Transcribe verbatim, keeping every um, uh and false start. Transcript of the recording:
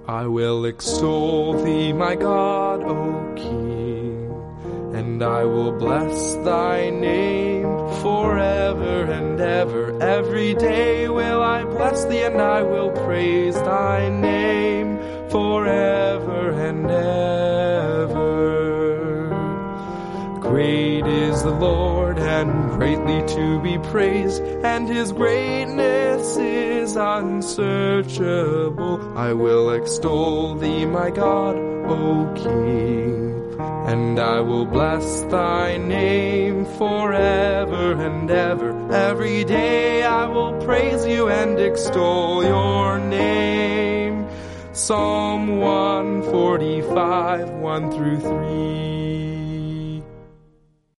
I will extol thee, my God, O King, and I will bless thy name forever and ever. Every day will I bless thee, and I will praise thy name forever and ever. Great is the Lord, and greatly to be praised, and his greatness is unsearchable. I will extol thee, my God, O King, and I will bless thy name forever and ever. Every day I will praise you and extol your name. Psalm one forty-five, one through three.